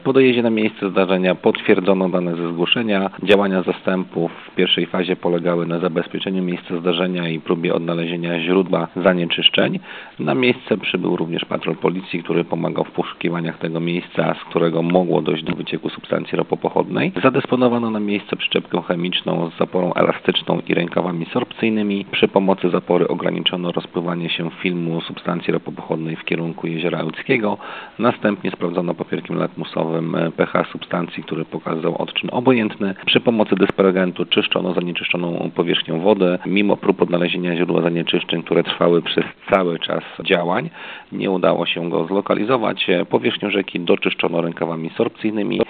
Po dojeździe na miejsce zdarzenia potwierdzono dane ze zgłoszenia. Działania zastępów w pierwszej fazie polegały na zabezpieczeniu miejsca zdarzenia i próbie odnalezienia źródła zanieczyszczeń. Na miejsce przybył również patrol policji, który pomagał w poszukiwaniach tego miejsca, z którego mogło dojść do wycieku substancji ropopochodnej. Zadysponowano na miejsce przyczepkę chemiczną z zaporą elastyczną i rękawami sorbcyjnymi. Przy pomocy zapory ograniczono rozpływanie się filmu substancji ropopochodnej w kierunku Jeziora Ełckiego. Następnie sprawdzono papierkiem lakmusowym pH substancji, który pokazał odczyn obojętny. Przy pomocy dyspergentu czyszczono zanieczyszczoną powierzchnię wody. Mimo prób odnalezienia źródła zanieczyszczeń, które trwały przez cały czas działań, nie udało się go zlokalizować. Powierzchnię rzeki doczyszczono rękawami sorbcyjnymi.